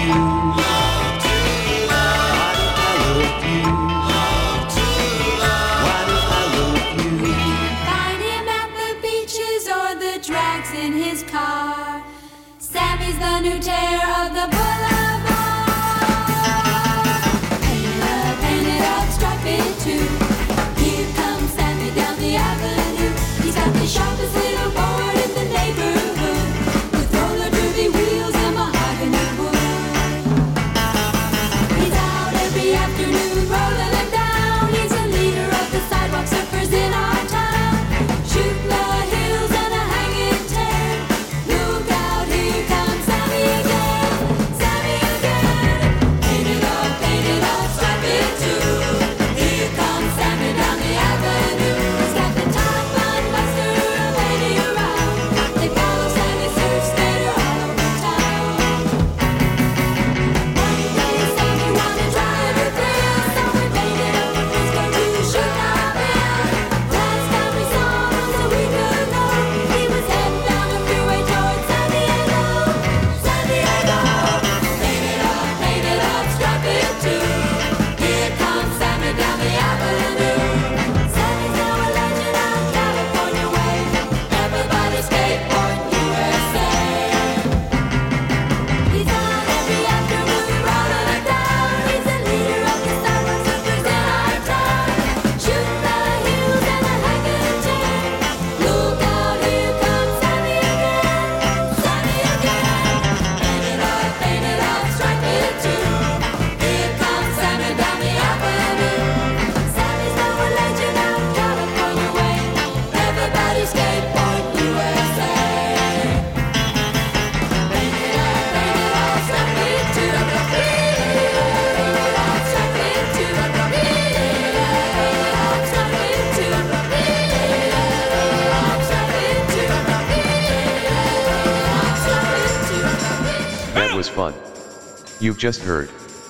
Fun. You've just heard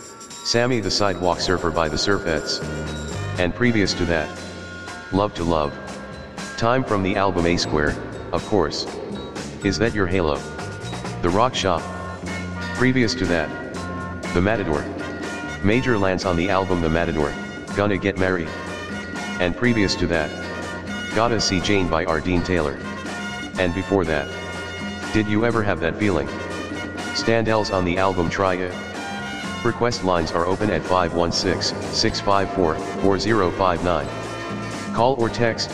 Sammy the Sidewalk Surfer by the Surfettes. And previous to that, Love to Love. Time from the album A Square, of course. Is That Your Halo? The Rock Shop. Previous to that, The Matador. Major Lance on the album The Matador, Gonna Get Married. And previous to that, Gotta See Jane by Ardeen Taylor. And before that, Did You Ever Have That Feeling? Standells on the album Try It. Request lines are open at 516-654-4059. Call or text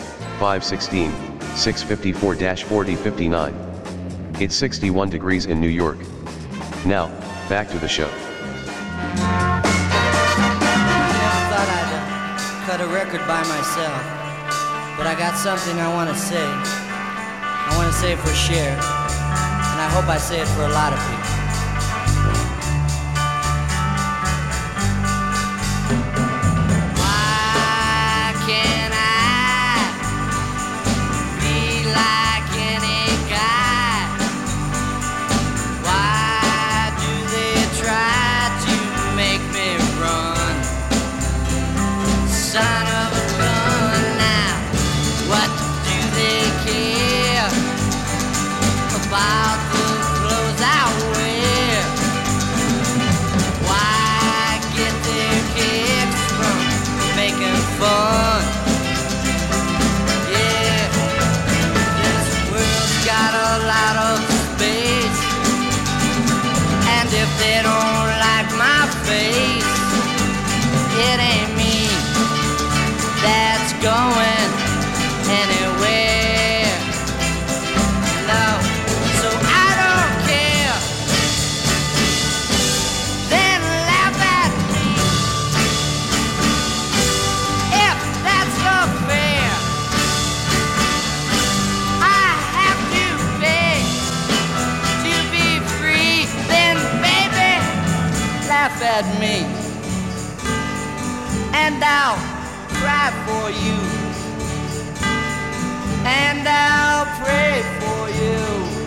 516-654-4059. It's 61 degrees in New York. Now, back to the show. I never thought I'd cut a record by myself, but I got something I want to say. I want to say it for Cher, and I hope I say it for a lot of people. Fun. Yeah, this world's got a lot of space, and if they don't like my face, it ain't me that's going anywhere. No, so I don't care. Then laugh at me. Fair. I have to pay to be free. Then, baby, laugh at me, and I'll cry for you, and I'll pray for you,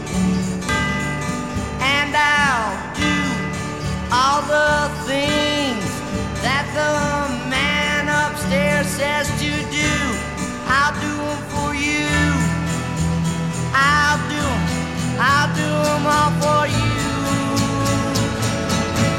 and I'll do all the things that the man upstairs says to do. I'll do them for you. I'll do them all for you.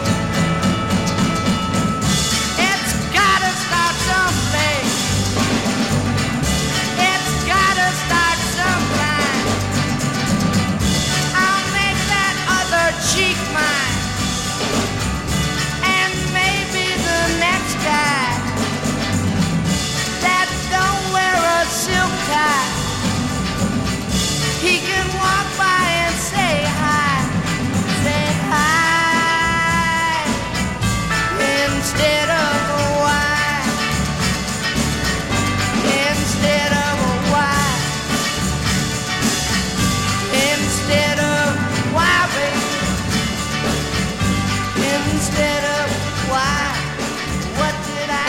instead of why. What did I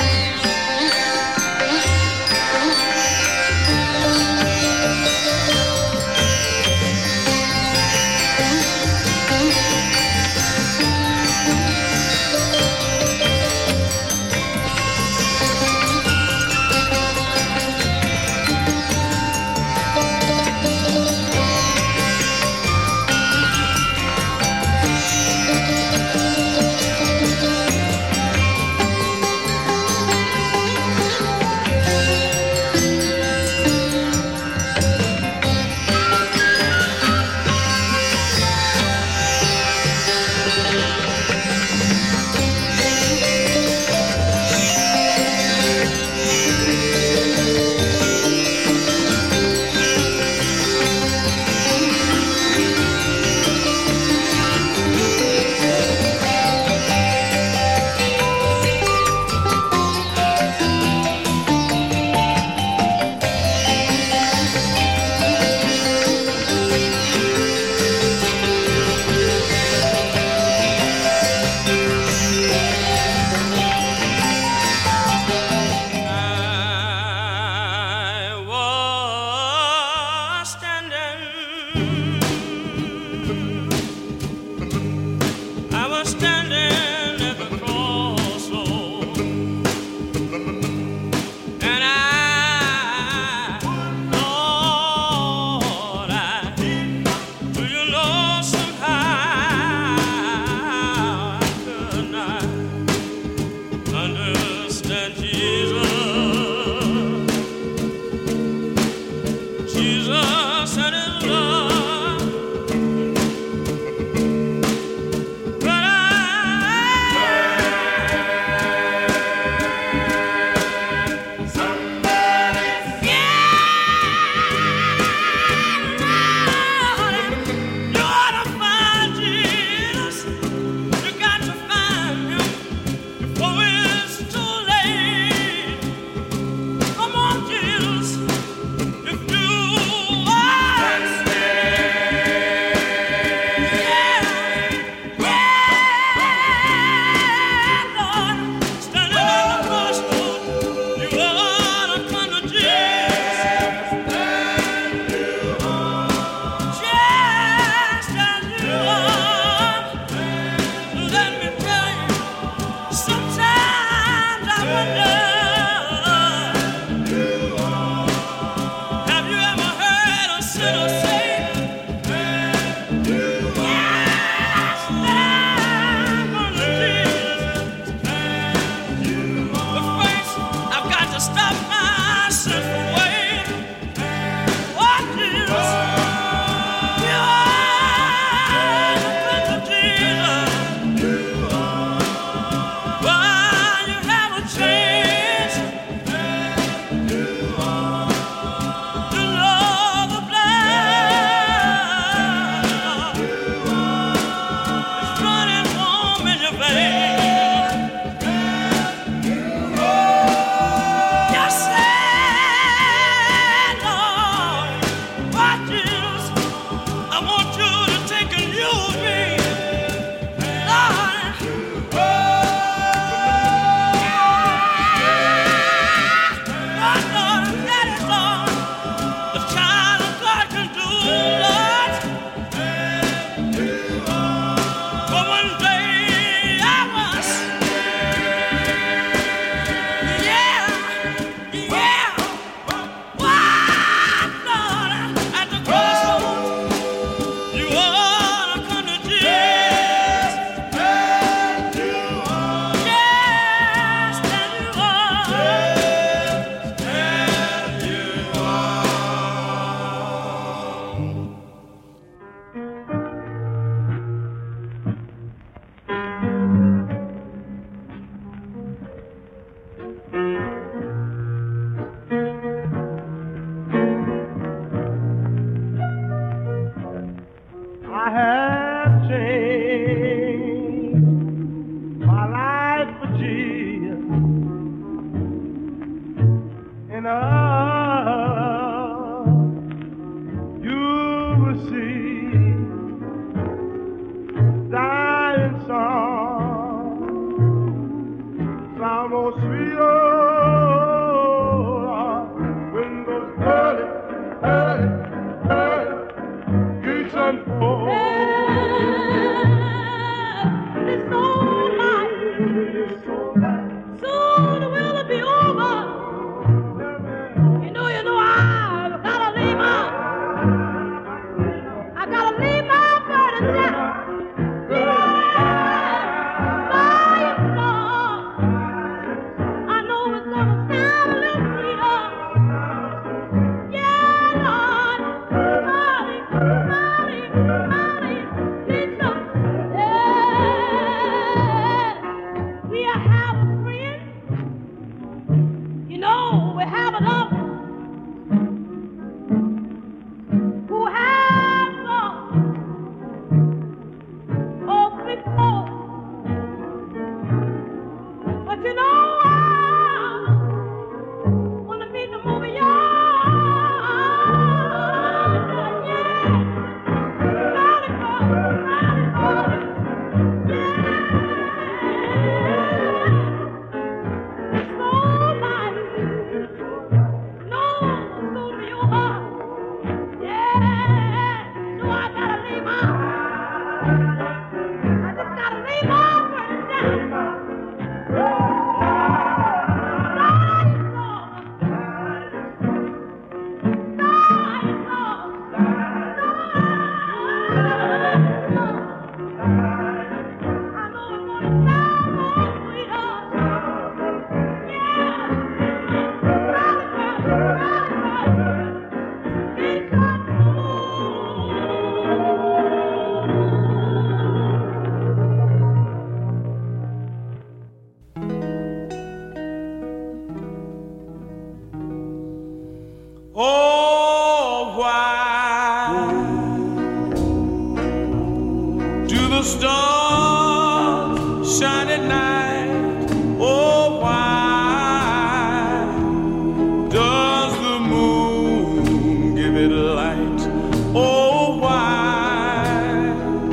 shiny night. Oh, why does the moon give it light? Oh, why?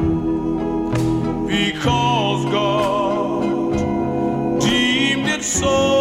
Because God deemed it so.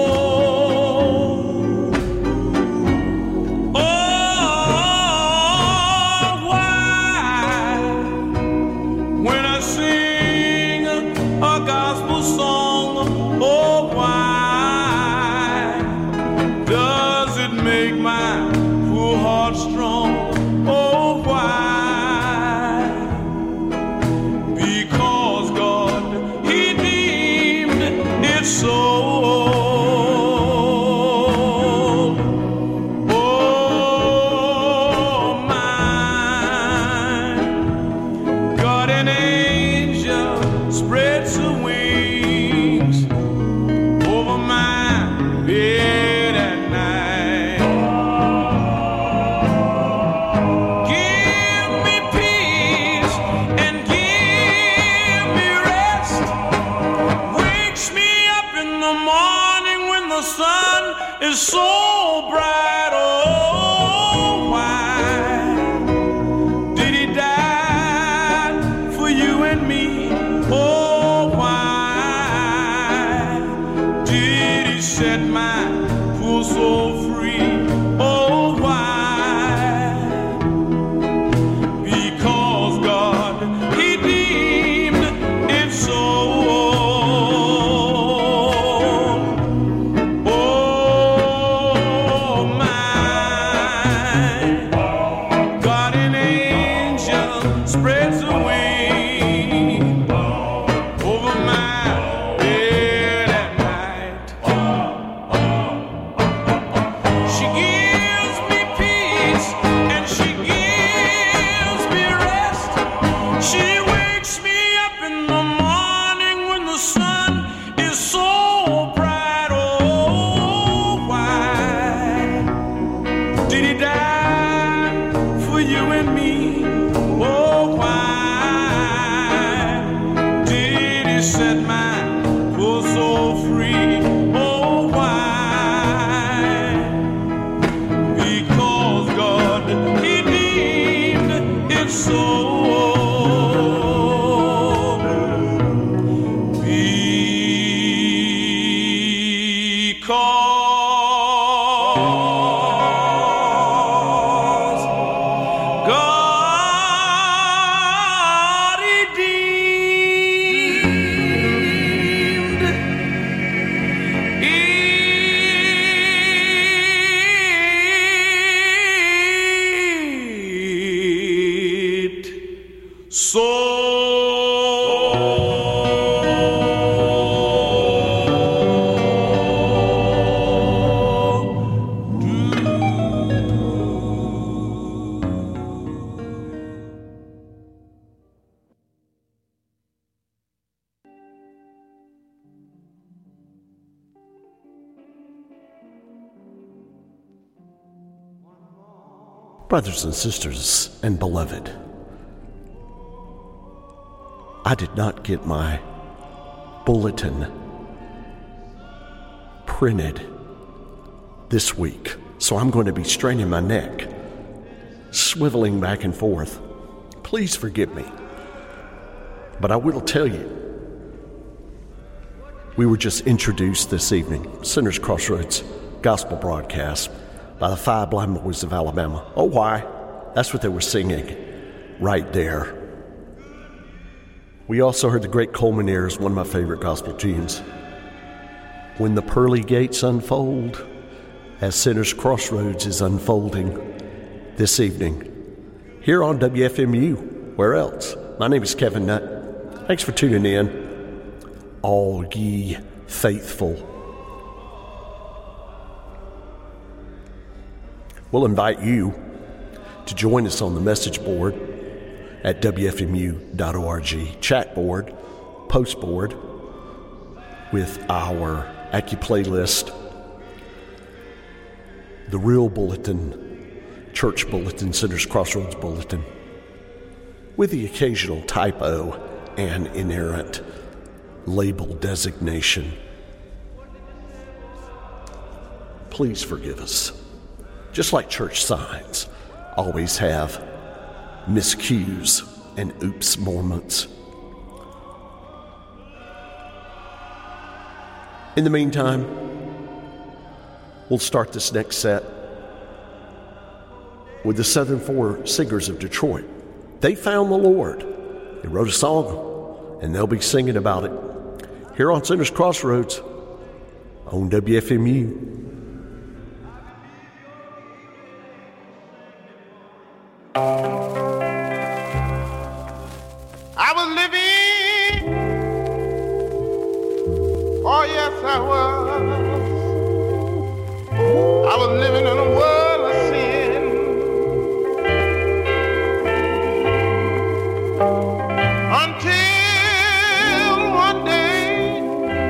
Brothers and sisters and beloved, I did not get my bulletin printed this week, so I'm going to be straining my neck, swiveling back and forth. Please forgive me. But I will tell you, we were just introduced this evening, Sinners Crossroads gospel broadcast by the Five Blind Boys of Alabama. Oh, why? That's what they were singing right there. We also heard the great Coleman Ayers, one of my favorite gospel tunes. When the pearly gates unfold, as Sinners Crossroads is unfolding this evening, here on WFMU. Where else? My name is Kevin Nutt. Thanks for tuning in, all ye faithful. We'll invite you to join us on the message board at WFMU.org, chat board, post board, with our AccuPlaylist, the real bulletin, church bulletin, Sinners Crossroads bulletin, with the occasional typo and inerrant label designation. Please forgive us. Just like church signs always have miscues and oops moments. In the meantime, we'll start this next set with the Southern Four Singers of Detroit. They found the Lord. They wrote a song, and they'll be singing about it here on Sinners Crossroads on WFMU. I was living, oh yes I was living in a world of sin. Until one day,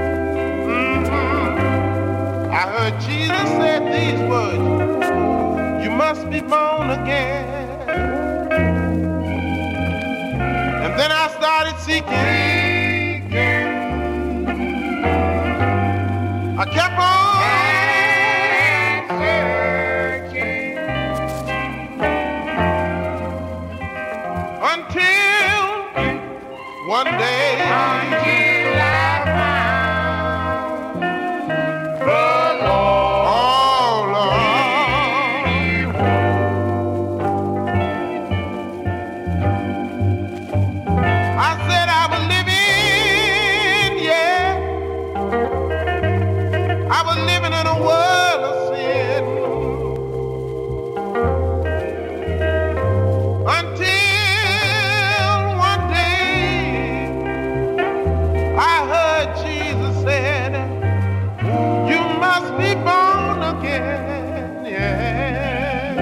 I heard Jesus say these words, you must be born again. And then I started seeking. I kept on searching until one day I found the Lord. Oh Lord, I said I was living, yeah, I was living in a world of sin until one day I heard Jesus said, you must be born again, yeah.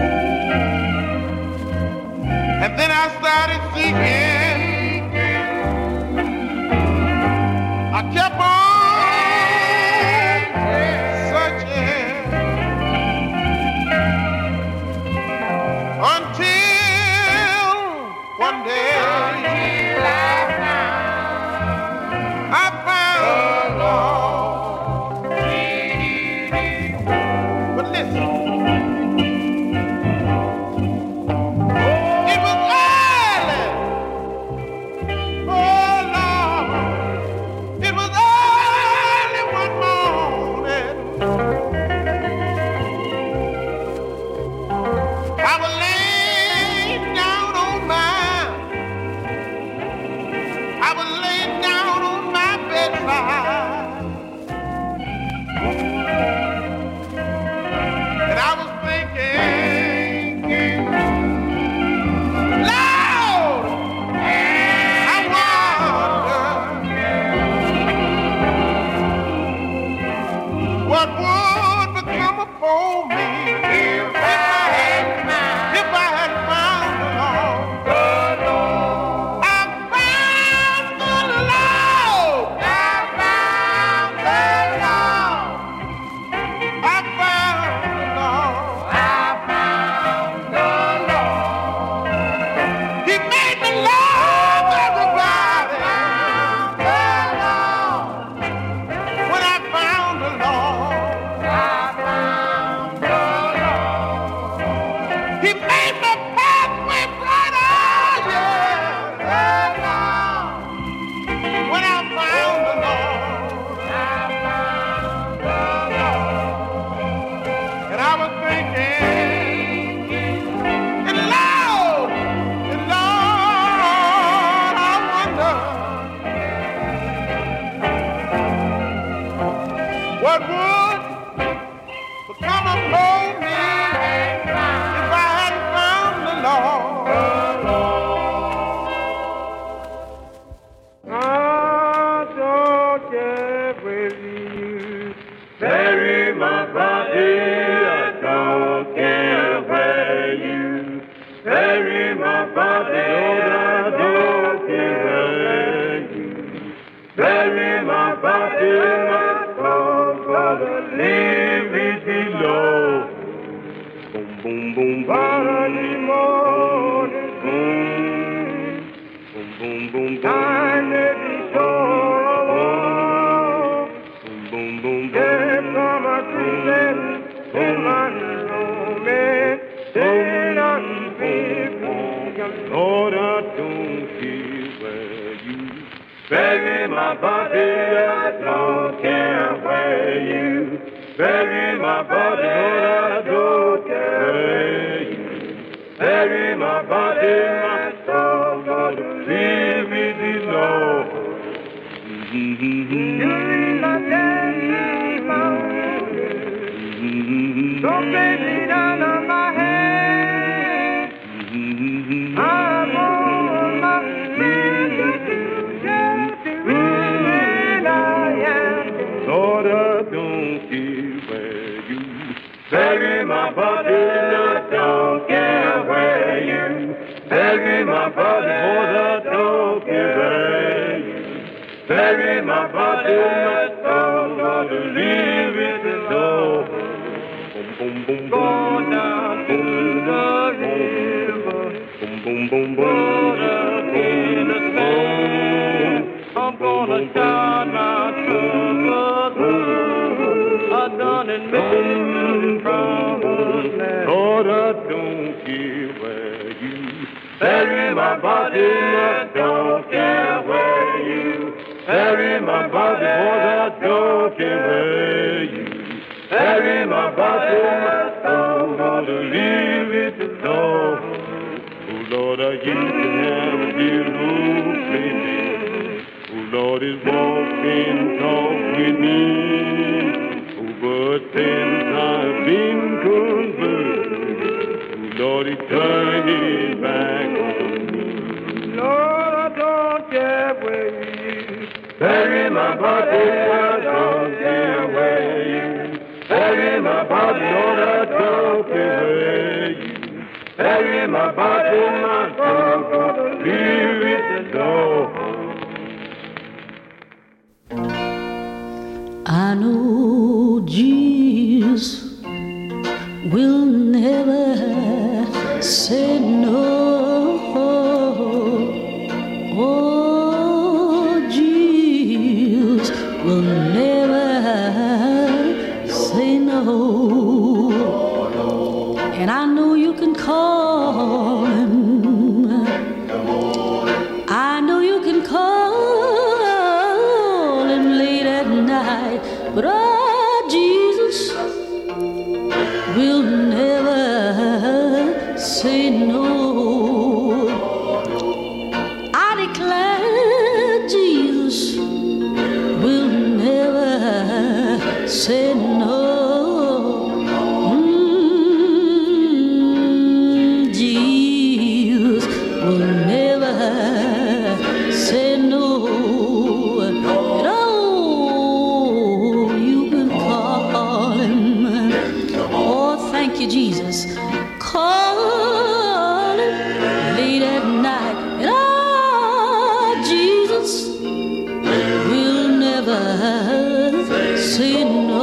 And then I started seeking. I kept on searching until one day I found the Lord. But listen, it was early. Oh Lord, it was early one morning. I was laying down on my bedside, and I was thinking, Lord, I wonder what would become upon me if I had found the Lord. I found the Lord. I found the Lord. I found the Lord. I found the Lord. He made me love everybody. The Lord. When I found the Lord, I found the Lord. He made my pathway brighter, yeah, the Lord. When I found the Lord, I found the Lord. And I was thinking, and Lord, I wonder what would become upon me if I hadn't found the Lord. I don't care with you. Bury my body, I don't care where you bury my body, I don't care where you bury my body, my soul, Father, leave it below. Boom, boom, boom, early morning, boom, boom, boom, boom, boom. I may be sure I won't my body, I don't care where you bury my body, Lord, I don't care where you bury my body, my soul, Lord, leave me alone. Don't lay me down on my head. I'm on my knees. Really I am. Lord, I don't care where you bury my body. I don't care where you bury my body. Lord, I don't care where you bury my body. I don't want to leave it alone. Go down to the river. Go down in the snow. I'm gonna shine my troubles. I done it many problems. Lord, I don't care where you bury my body. I don't care where you bury my body. Lord, I don't care where you bury my body, I'm gonna leave it alone. Oh Lord, I used to have a dear old lady. Oh Lord, is walking, talk with me. Oh, but since I've been converted, oh Lord, he turned his back on me. Lord, I don't care where you bury my body, I don't care where you bury my body, Lord, I don't care where you bury my body, my soul, gonna leave it alone. I know Jesus will never say no. Oh, Jesus will never say no. And I know you can call him. I know you can call him late at night. But oh, Jesus will never say no. I declare Jesus will never say no. Jesus will never say no. And oh, you can call him. Oh, thank you, Jesus. Call him late at night. And oh, Jesus will never say no.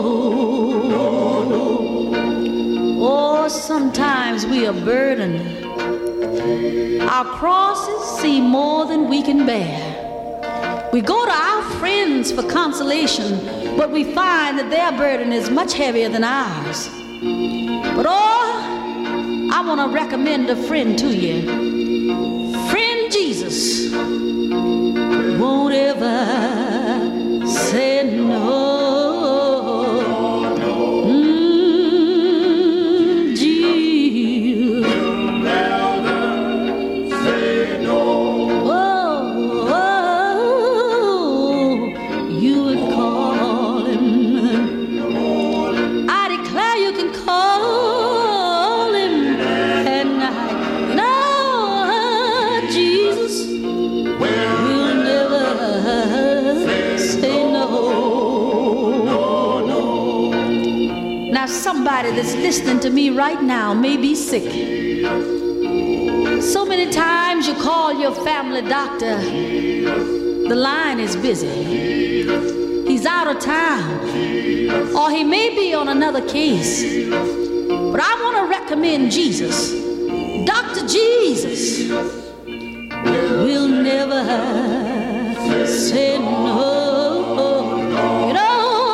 Oh, sometimes we are burdened. Our crosses seem more than we can bear. We go to our friends for consolation, but we find that their burden is much heavier than ours. But oh, I want to recommend a friend to you. Friend Jesus won't ever say no. Somebody that's listening to me right now may be sick. So many times you call your family doctor, the line is busy. He's out of town, or he may be on another case. But I want to recommend Jesus. Dr. Jesus will never say no. You know,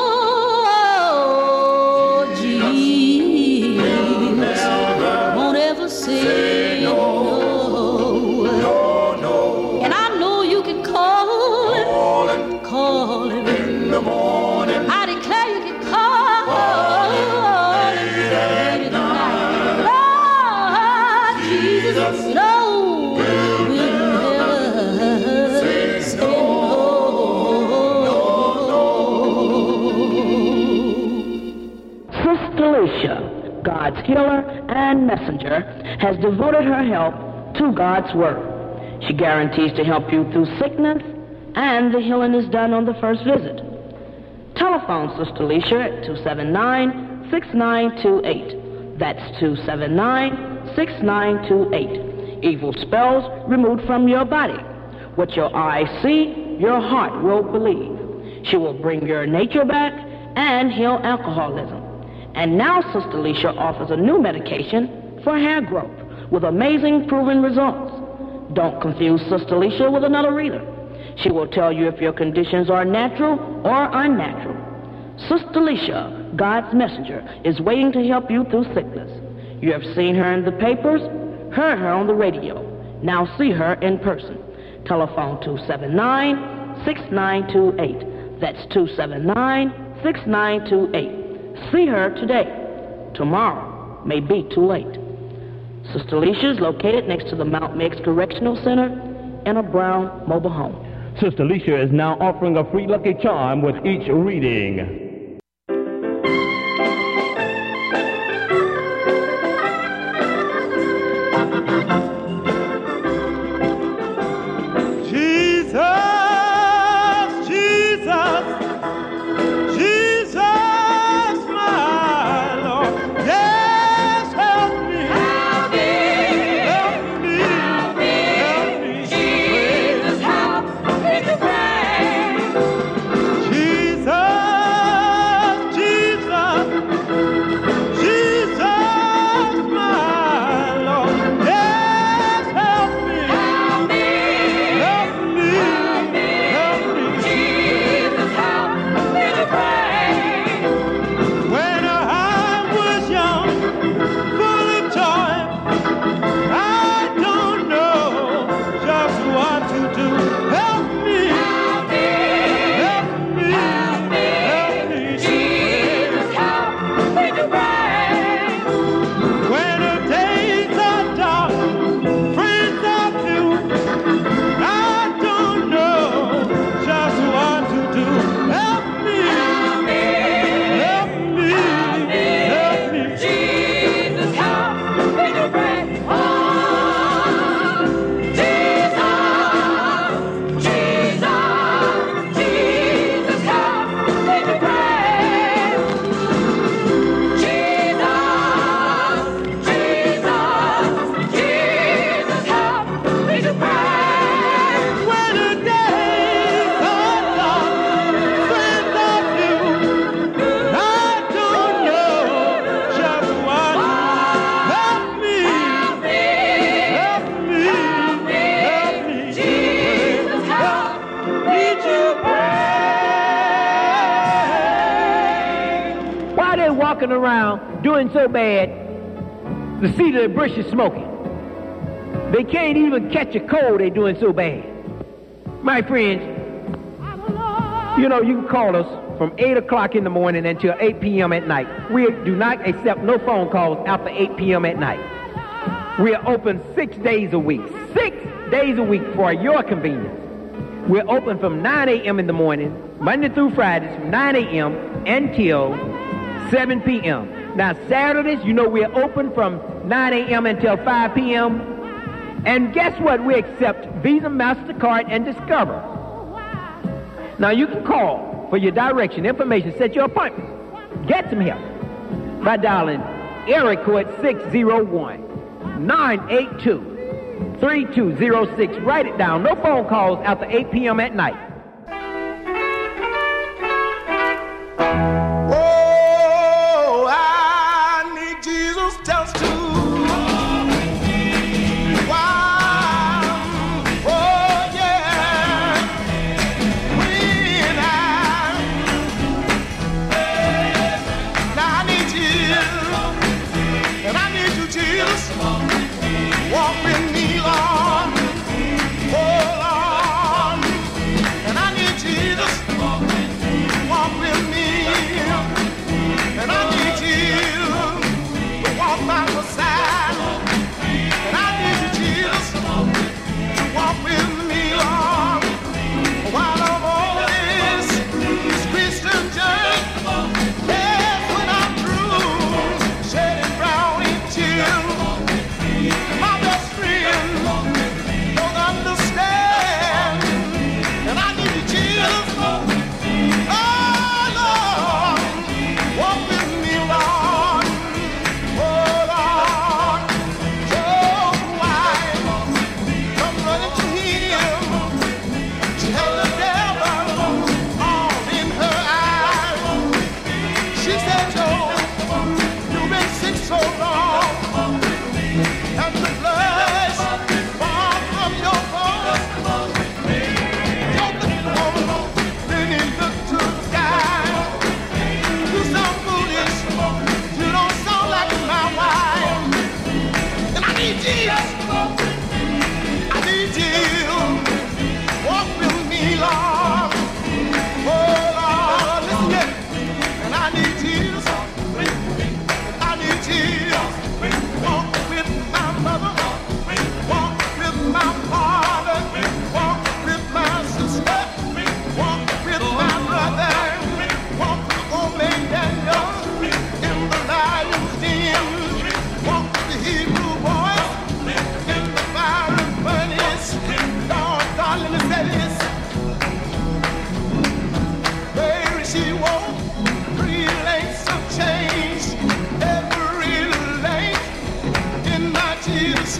say no. And I know you can call him Alicia, God's healer and messenger, has devoted her help to God's word. She guarantees to help you through sickness, and the healing is done on the first visit. Telephone Sister Alicia at 279-6928. That's 279-6928. Evil spells removed from your body. What your eyes see, your heart will believe. She will bring your nature back and heal alcoholism. And now Sister Alicia offers a new medication for hair growth with amazing proven results. Don't confuse Sister Alicia with another reader. She will tell you if your conditions are natural or unnatural. Sister Alicia, God's messenger, is waiting to help you through sickness. You have seen her in the papers, heard her on the radio. Now see her in person. Telephone 279-6928. That's 279-6928. See her today. Tomorrow may be too late. Sister Alicia is located next to the Mount Meigs Correctional Center in a brown mobile home. Sister Alicia is now offering a free lucky charm with each reading. Around doing so bad, the seat of the bush is smoking. They can't even catch a cold, they're doing so bad. My friends, you know, you can call us from 8 o'clock in the morning until 8 p.m. at night. We do not accept no phone calls after 8 p.m. at night. We are open 6 days a week. 6 days a week for your convenience. We're open from 9 a.m. in the morning, Monday through Fridays, from 9 a.m. until 7 p.m. Now, Saturdays, you know, we're open from 9 a.m. until 5 p.m. And guess what? We accept Visa, MasterCard, and Discover. Now, you can call for your direction, information, set your appointment. Get some help by dialing area code 601-982-3206. Write it down. No phone calls after 8 p.m. at night. Walk with me, Lord. Oh, Lord.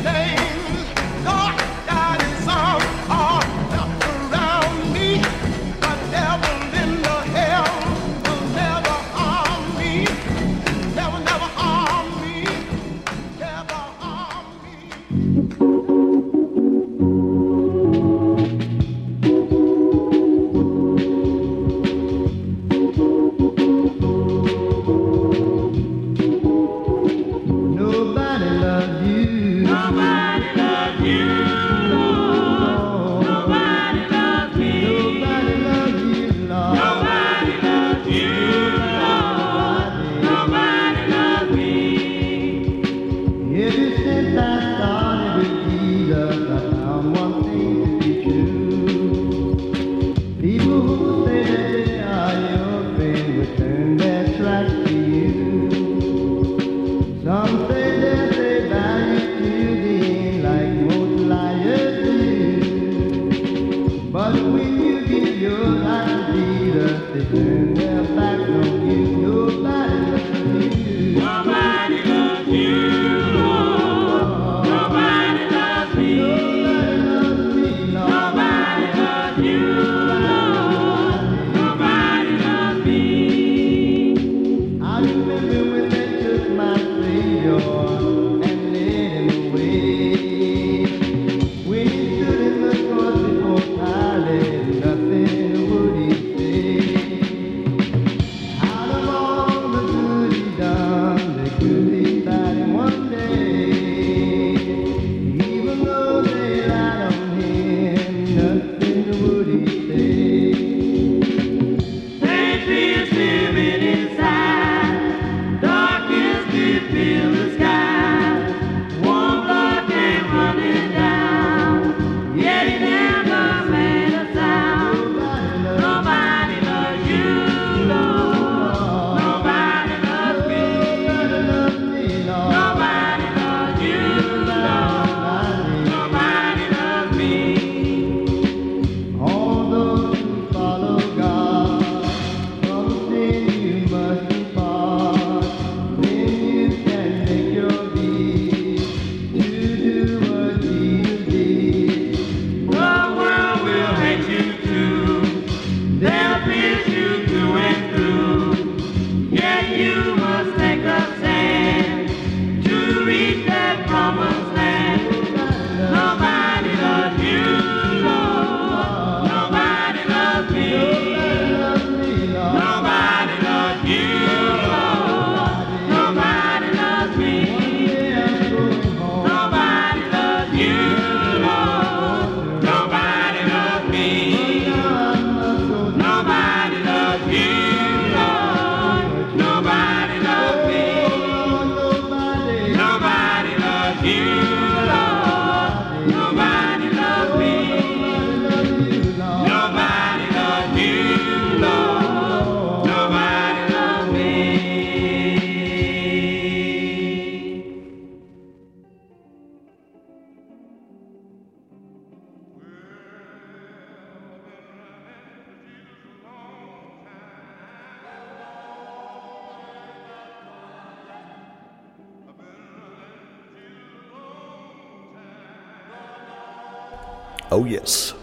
Oh, yes.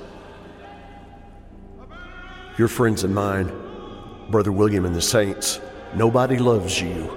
Your friends and mine, Brother William and the Saints, nobody loves you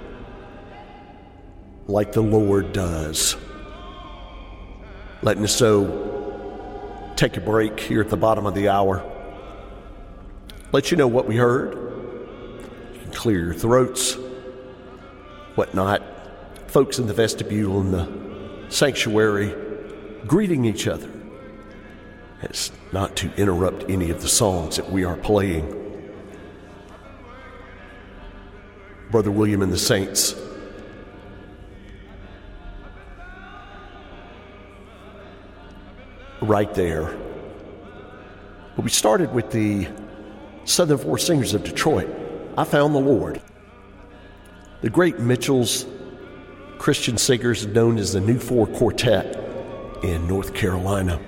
like the Lord does. Letting us so take a break here at the bottom of the hour. Let you know what we heard. You can clear your throats, whatnot. Folks in the vestibule and the sanctuary greeting each other as not to interrupt any of the songs that we are playing. Brother William and the Saints, right there. But we started with the Southern Four Singers of Detroit. I Found the Lord. The great Mitchell's Christian singers known as the New Four Quartet in North Carolina.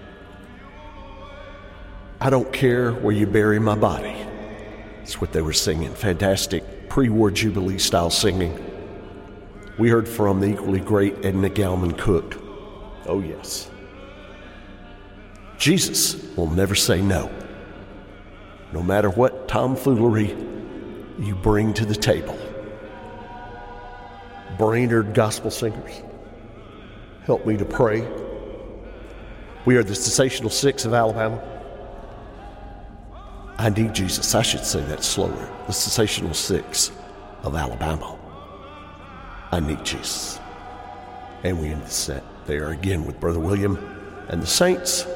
I don't care where you bury my body. That's what they were singing. Fantastic pre-war Jubilee style singing. We heard from the equally great Edna Gallman Cook. Oh, yes. Jesus will never say no. No matter what tomfoolery you bring to the table. Brainerd Gospel Singers, help me to pray. We are the Sensational Six of Alabama. I need Jesus. I should say that slower. The Sensational Six of Alabama. I need Jesus. And we end the set there again with Brother William and the Saints.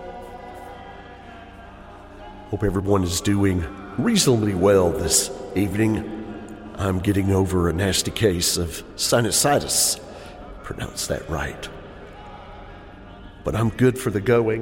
Hope everyone is doing reasonably well this evening. I'm getting over a nasty case of sinusitis. Pronounce that right. But I'm good for the going.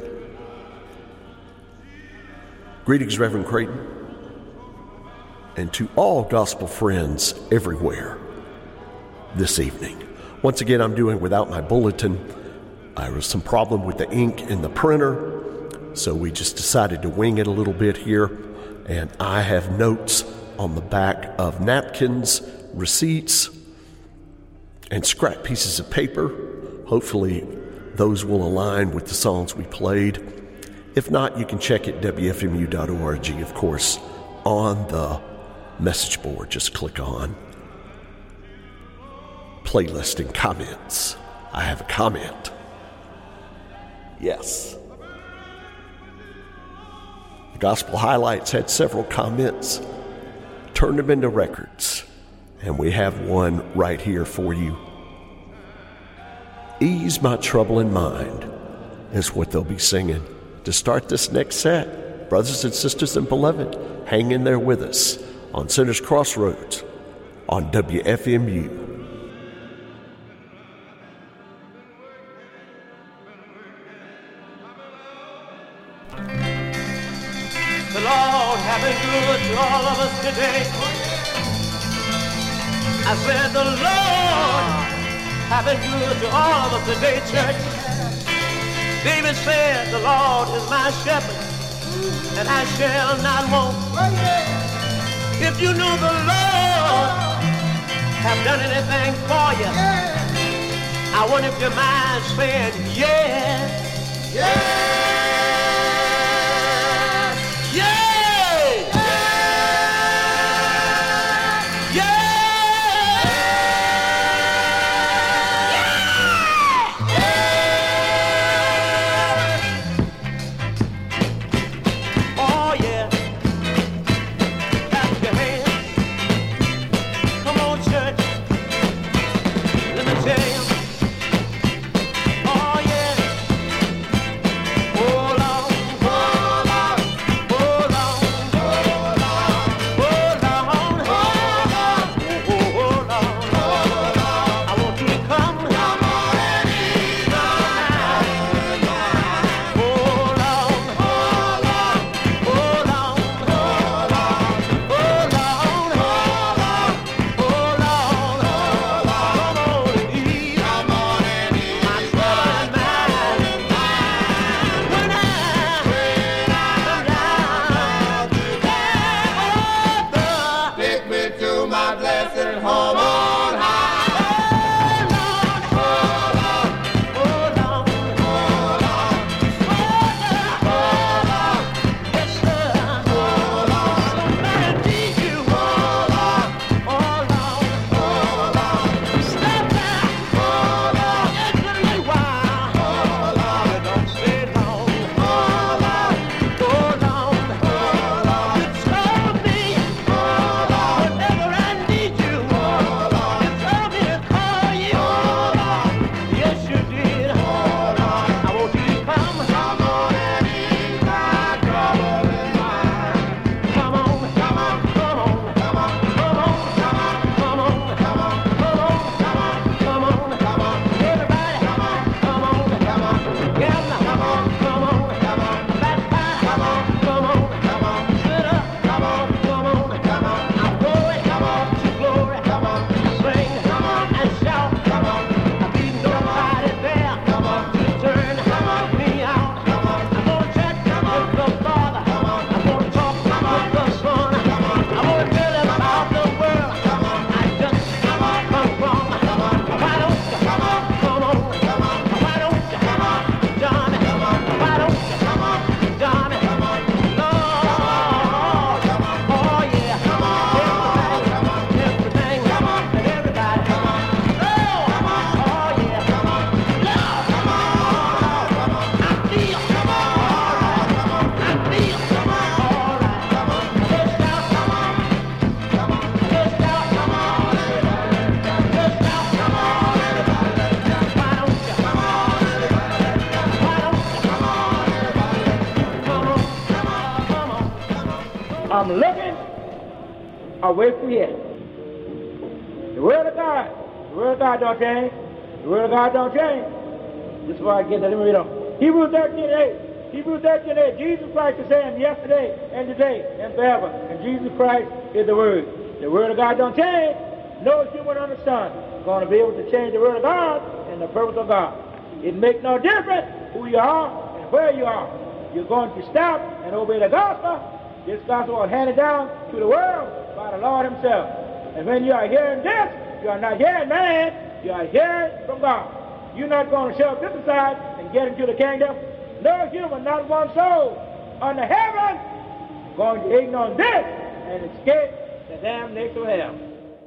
Greetings, Reverend Creighton, and to all gospel friends everywhere this evening. Once again, I'm doing without my bulletin. There was some problem with the ink in the printer, so we just decided to wing it a little bit here. And I have notes on the back of napkins, receipts, and scrap pieces of paper. Hopefully, those will align with the songs we played. If not, you can check at WFMU.org, of course, on the message board. Just click on playlist and comments. I have a comment. Yes. The Gospel Highlights had several comments. Turned them into records. And we have one right here for you. Ease My Troubling Mind is what they'll be singing to start this next set. Brothers and sisters and beloved, hang in there with us on Sinners Crossroads on WFMU. The Lord have been good to all of us today. I said the Lord have been good to all of us today, church. David said, the Lord is my shepherd, and I shall not want. If you know the Lord have done anything for you, I wonder if your mind said, yes, yes. I'm looking away from here. The word of God don't change. The word of God don't change. This is why I get that. Let me read on. Hebrews 13:8. Hebrews 13:8. Jesus Christ is saying yesterday and today and forever. And Jesus Christ is the word. The word of God don't change. No human under the sun is going to be able to change the word of God and the purpose of God. It makes no difference who you are and where you are. You're going to stop and obey the gospel. This gospel was handed down to the world by the Lord himself. And when you are hearing this, you are not hearing man, you are hearing from God. You're not going to shove this aside and get into the kingdom. No human, not one soul under heaven, going to ignore this and escape the damnation of hell.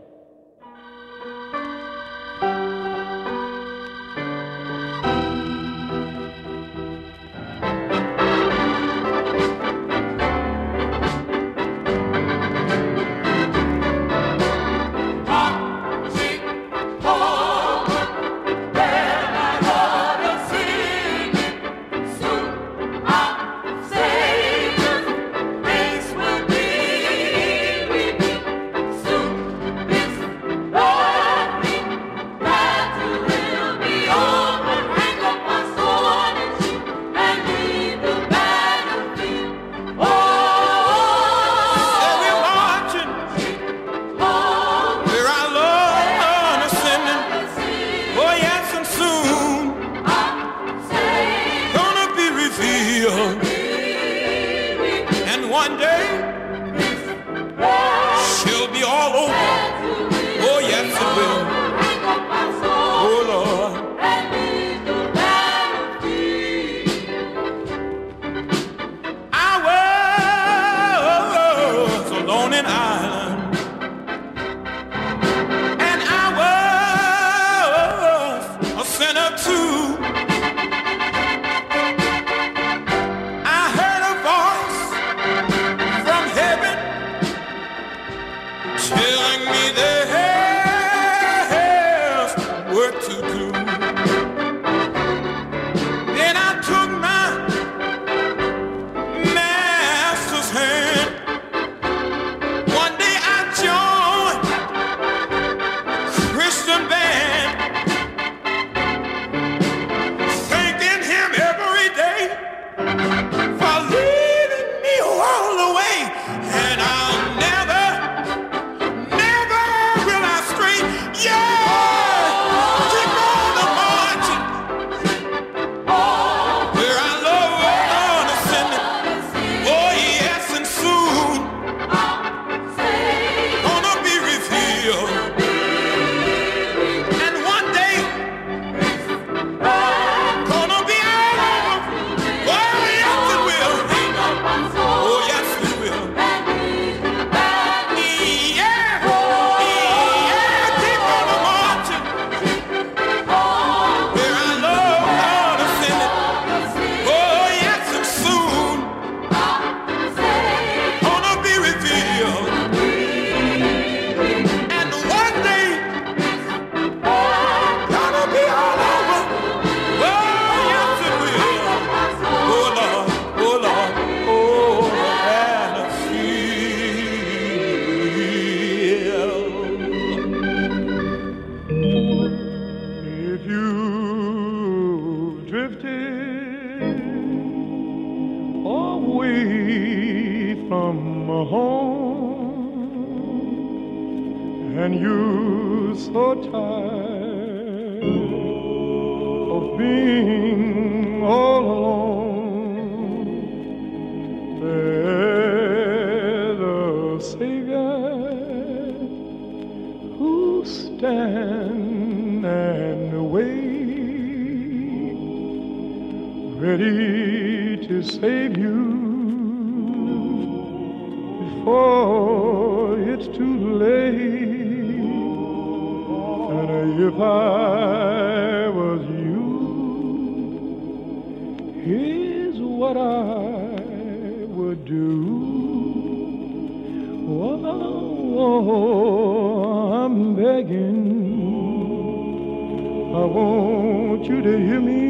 I want you to hear me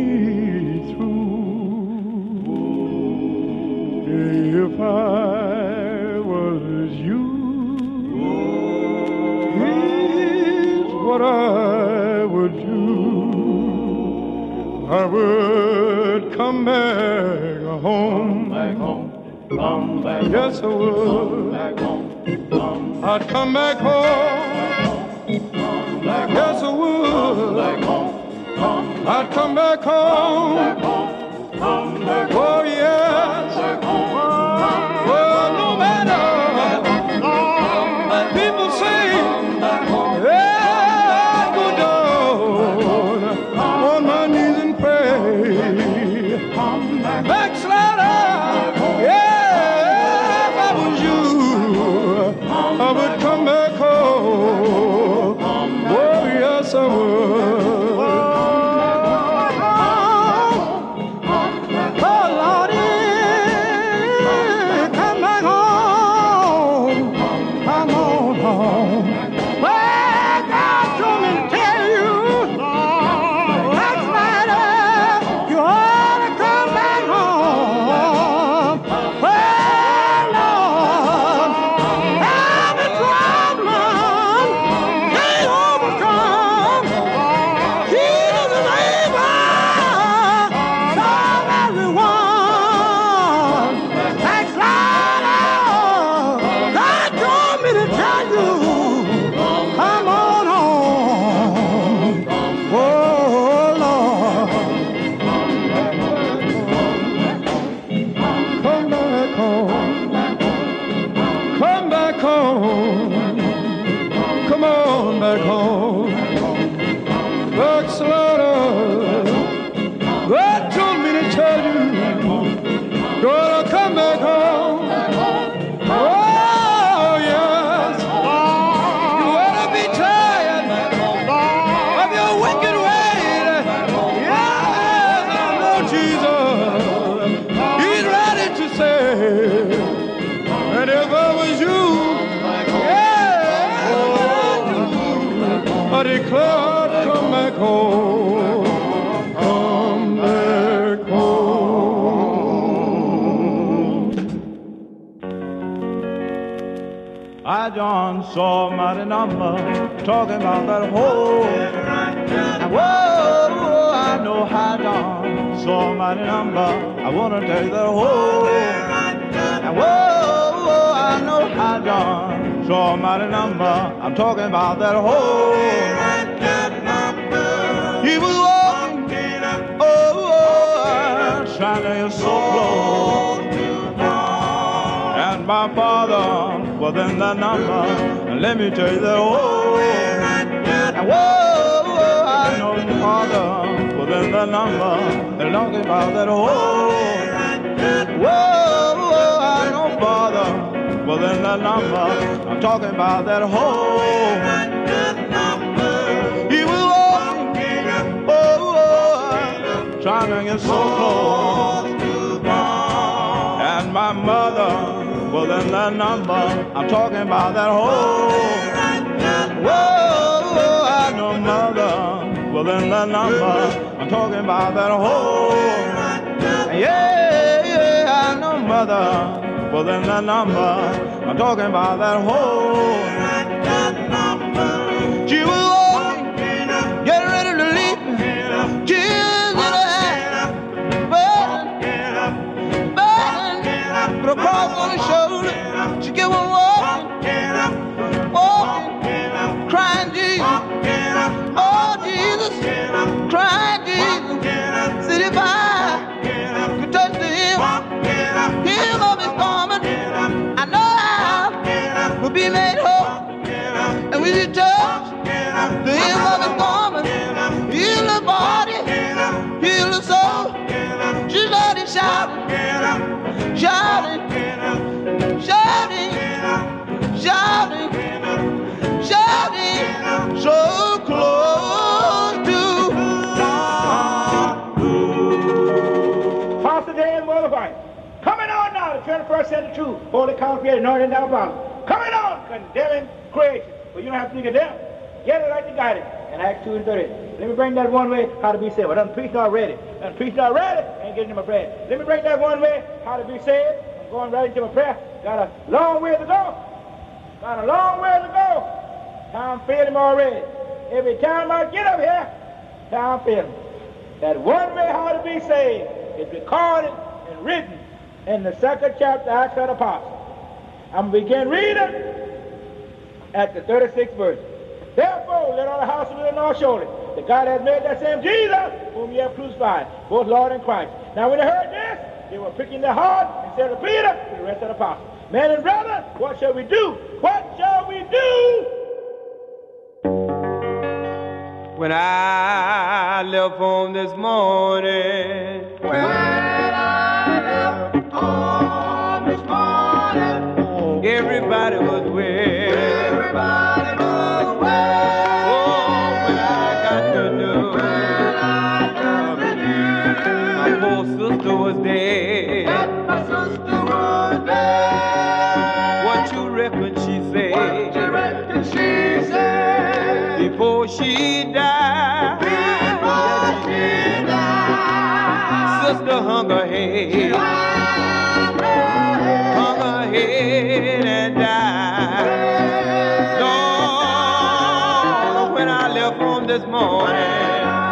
through. If I was you. Here's what I would do. I would come back home. Come back. Yes, I would. I'd come back home. Yes, I would. I'd come back home. Oh, yes. Well, no matter. People say, yeah, I'd go down on my knees and pray. Backslider, yeah, if I was you, I would come back home. Oh, yes, I would. John saw mighty number talking about that whole. And whoa, I know how John saw mighty number. I wanna take that whole. And whoa, I know how John saw mighty number. I'm talking about that whole. He was walking, trying to get so close. And my father was in that number, and let me tell you that, and whoa, I know my father was in that number, and talking about that, whoa, I know father was in that number, I'm talking about that, he was walking, trying to get so close, and my mother was in that number, I'm talking about that whole. Whoa, I know mother was in that number, I'm talking about that whole. Yeah, I know mother was in that number, I'm talking about that whole. She was walking, getting ready to leave, tears in her eyes, burning, but across on her shoulder, she kept on walking, crying Jesus, oh Jesus, crying Jesus, said if I could touch the hem of his garment, I know I would be made whole, and when you touch the hem of his garment, heal the body, heal the soul, she started shouting, shouting, shouting, shouting, shouting, so close to God. Pastor Dan Boulevard, coming on now, the 21st century truth, Holy Congregation, Northern Alabama, coming on, condemning creation, but you don't have to condemn. Get it like you got it. In Acts 2:30. Let me bring that one way, how to be saved. Well, I'm preached already. I'm preached already. Ain't getting to my prayer. Let me bring that one way, how to be saved. I'm going right into my prayer. Got a long way to go. got a long way to go. I'm feeling already. Every time I get up here, I'm feeling that one way how to be saved is recorded and written in the 2nd chapter of Acts of the Apostles. I'm going to begin reading at the 36th verse. Therefore, let all the house of Israel know surely that God has made that same Jesus whom ye have crucified, both Lord and Christ. Now when they heard this, they were pricking their heart and said to Peter and the rest of the apostles, men and brethren, what shall we do? What shall we do? When I left home this morning, everybody was well. Everybody was well. Oh, when I got the news, my poor sister was dead. My sister was dead. What you reckon she said? What you reckon she said? Before she died. Before she died. Sister hung her head. Hung her head and died. Lord, when I left home this morning,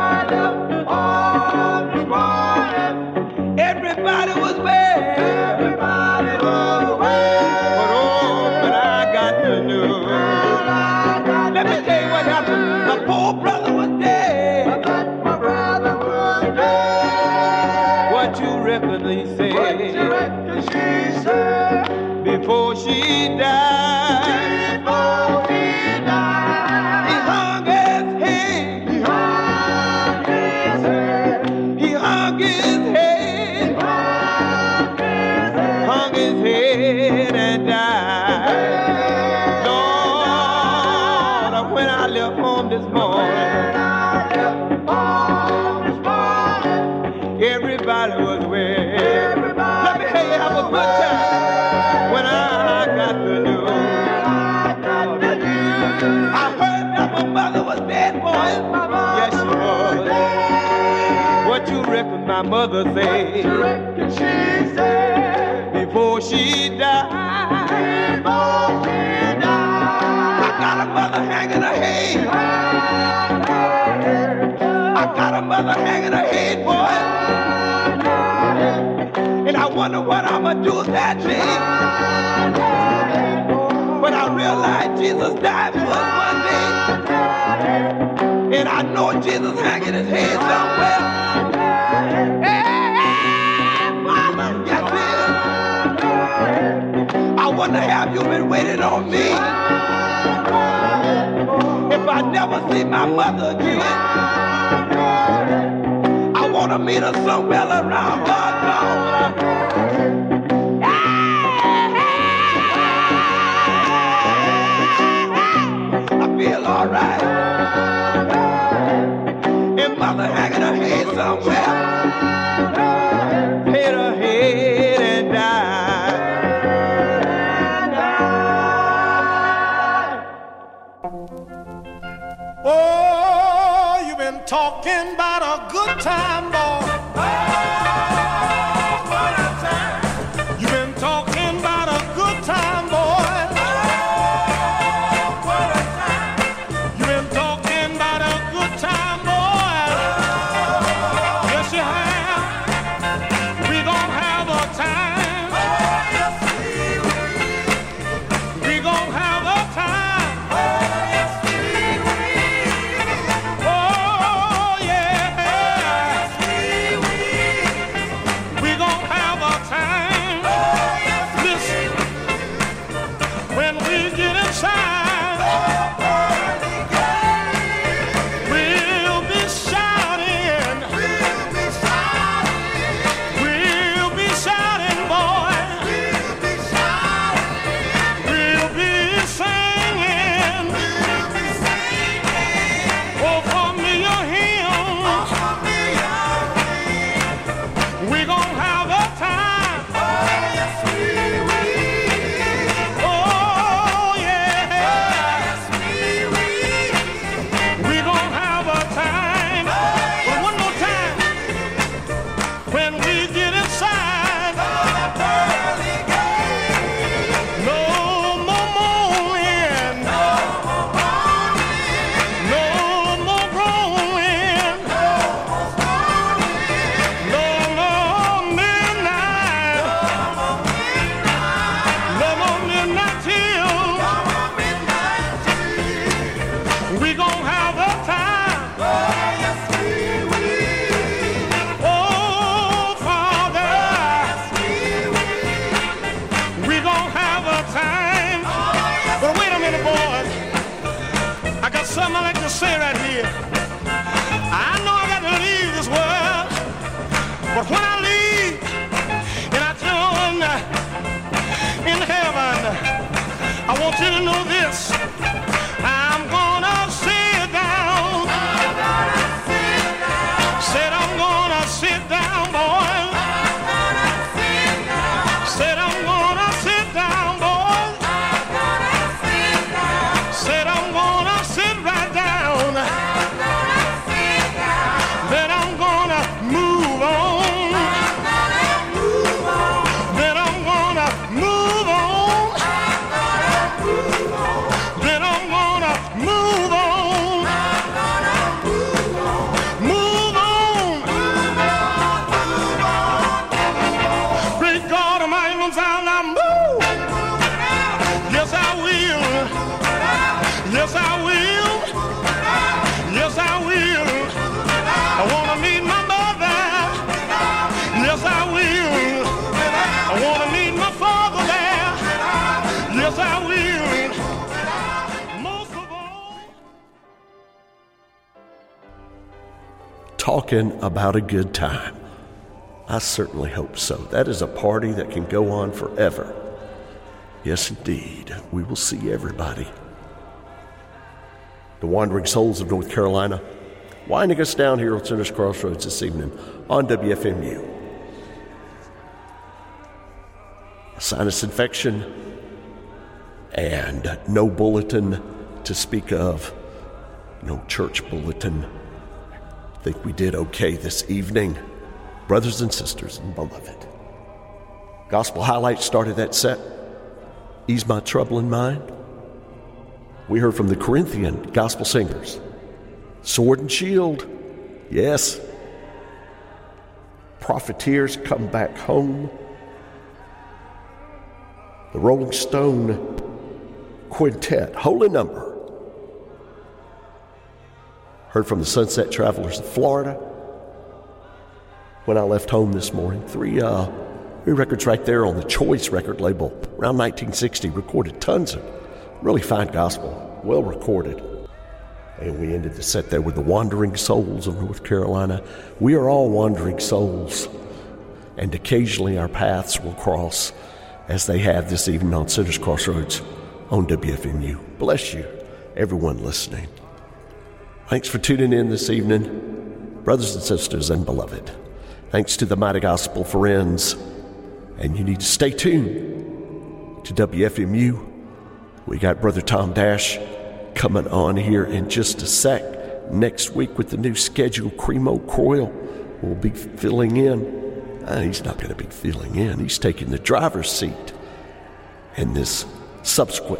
everybody was well. Everybody was well. But oh, when I got the news, let me tell you what happened. My poor brother was dead. My brother was dead. What you reckon he said? What you reckon she said? Before she died. Before she died. He hung his head. He hung his head. He hung his head. Hung his head and died. Lord, when I left home this morning, everybody was well. Let me tell you, have a good time when I got the news. I heard that my mother was dead, boy. Yes, she was. What you reckon my mother said? What you reckon she said? Before she died. Before she died. I got a mother hanging her head. I got a mother hanging her head, boy. And I wonder what I'm going to do with that day. But I realized Jesus died for us one day. And I know Jesus hanging his head somewhere. Hey, mama, yes it is. I wonder have you been waiting on me? If I never see my mother again, I want to meet her somewhere around God. I feel all right. And mother hanging her head somewhere. Hit her head and died. Oh, you've been talking about a good time, boy. You've been talking about a good time, boy. You've been talking about a good time, boy. Yes, you have. We gon' have a time. We gon' have a time. Oh, yeah. something I like to say right here. I know I got to leave this world, but when I leave and I join in heaven, I want you to know this. I'm gonna sit down. Said I'm gonna sit down, boy. Said I'm gonna sit down, boy. Said I'm gonna sit right down. Then I'm gonna move on. Then I'm gonna move on. Then I'm gonna move on. Move on. Great God Almighty, I'll move. Yes, I will. Yes, I will. Yes, I will. I want to meet my mother. Yes, I will. I want to meet my father there. Yes, I will. Most of all. Talking about a good time. I certainly hope so. That is a party that can go on forever. Yes, indeed. We will see everybody. The Wandering Souls of North Carolina, winding us down here on Sinners Crossroads this evening on WFMU. A sinus infection and no bulletin to speak of, no church bulletin. I think we did okay this evening, brothers and sisters and beloved. Gospel highlights started that set. Ease My Troubling Mind. We heard from the Corinthian gospel singers. Sword and Shield, yes. Profiteers Come Back Home. The Rolling Stone Quintet, Holy Number. Heard from the Sunset Travelers of Florida. When I left home this morning, three records right there on the Choice record label, around 1960, recorded tons of really fine gospel, well recorded. And we ended the set there with the Wandering Souls of North Carolina. We are all wandering souls, and occasionally our paths will cross as they have this evening on Sinners Crossroads on WFMU. Bless you, everyone listening. Thanks for tuning in this evening, brothers and sisters and beloved. Thanks to the Mighty Gospel Friends. And you need to stay tuned to WFMU. We got Brother Tom Dash coming on here in just a sec. Next week with the new schedule, Cremo Croyle will be filling in. He's not going to be filling in. He's taking the driver's seat in this subsequent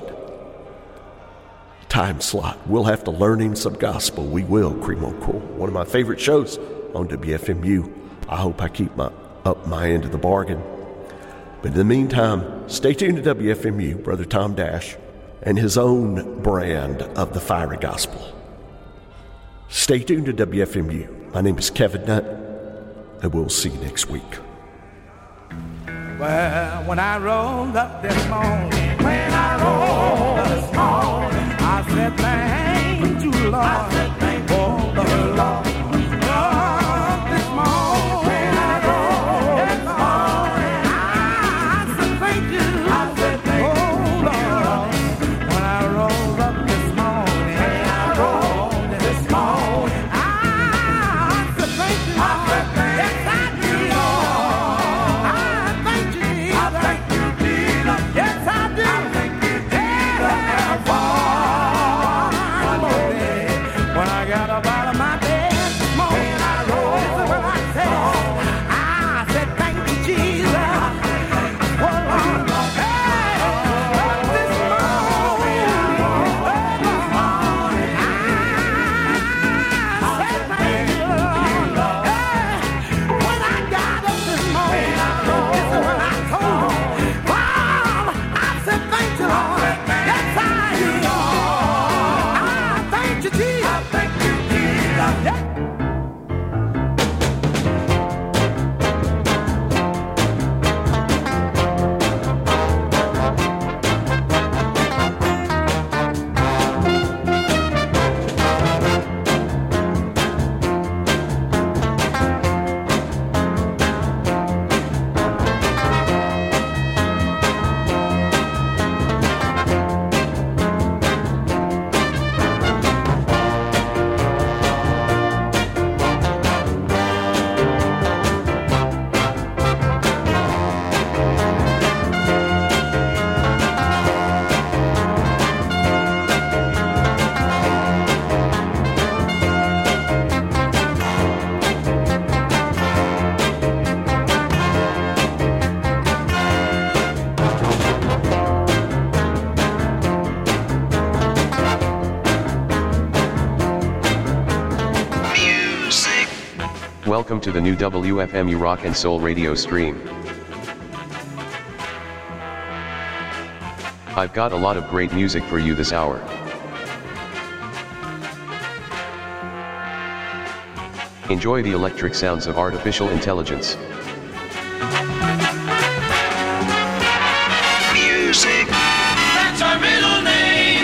time slot. We'll have to learn him some gospel. We will, Cremo Croyle. One of my favorite shows on WFMU. I hope I keep up my end of the bargain. But in the meantime, stay tuned to WFMU, Brother Tom Dash, and his own brand of the fiery gospel. Stay tuned to WFMU. My name is Kevin Nutt, and we'll see you next week. Well, when I rose up this morning, I said thank you, Lord, for the Lord. Welcome to the new WFMU Rock and Soul radio stream. I've got a lot of great music for you this hour. Enjoy the electric sounds of artificial intelligence. Music. That's our middle name.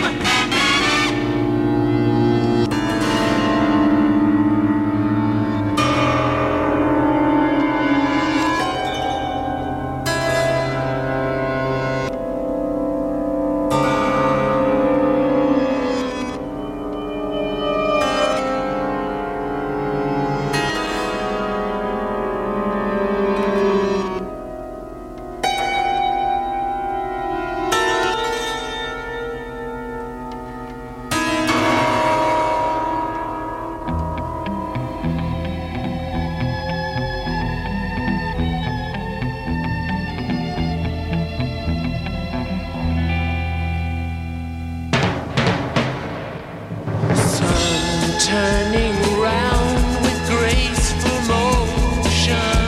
Turning round with graceful motion,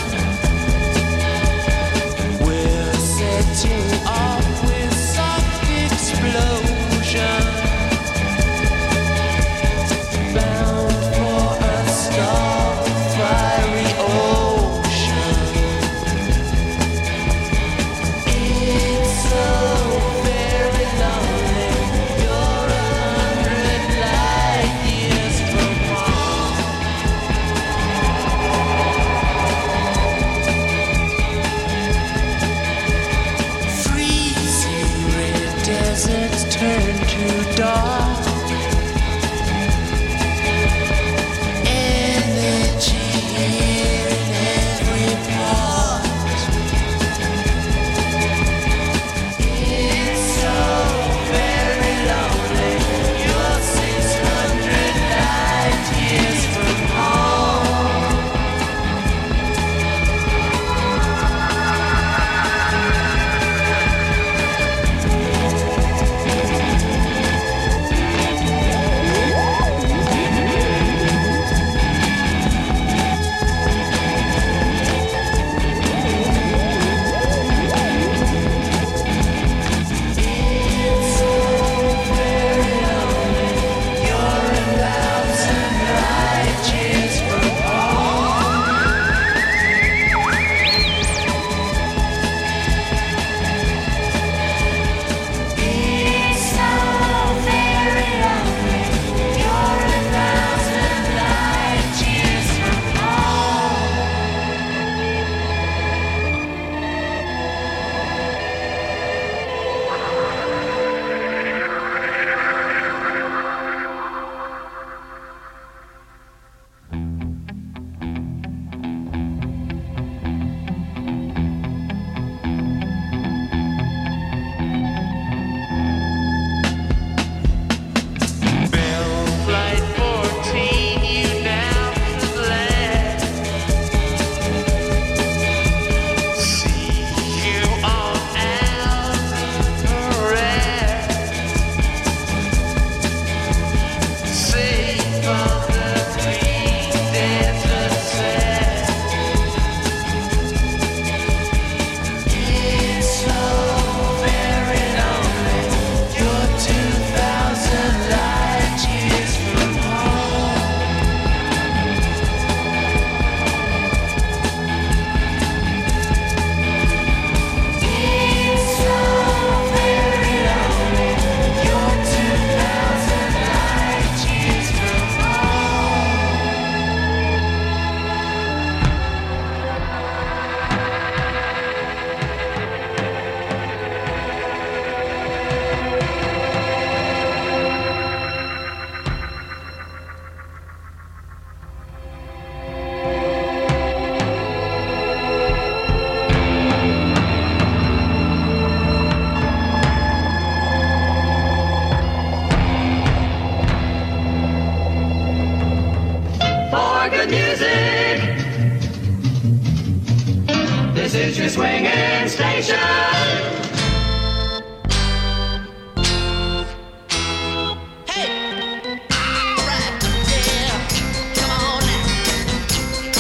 we're setting off with soft explosion, bound for a star-fiery ocean. It's so very lonely. You're 100 light years from home. Freezing red deserts turn to dark. Energy here in every part. It's so very lonely. You're 600 light years from home. It's so very lonely. You're 1,000 light years from home. It's so very lonely. You're 1,000 light years from home. Bell Flight 14, you now should land. See you on Alderaan. Safe on the green desert sand. It's so very lonely. You're 2,000 light years from home. It's so very lonely. You're 2,000 light years from home. For good music, this is your swinging station. Hey, alright, yeah, come on now.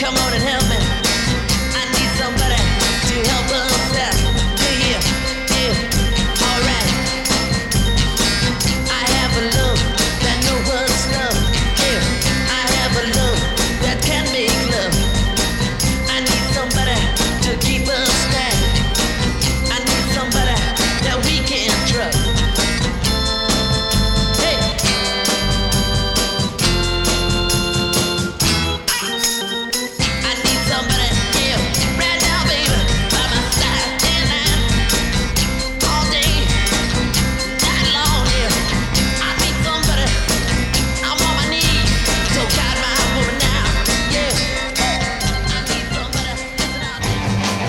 you're more than hell.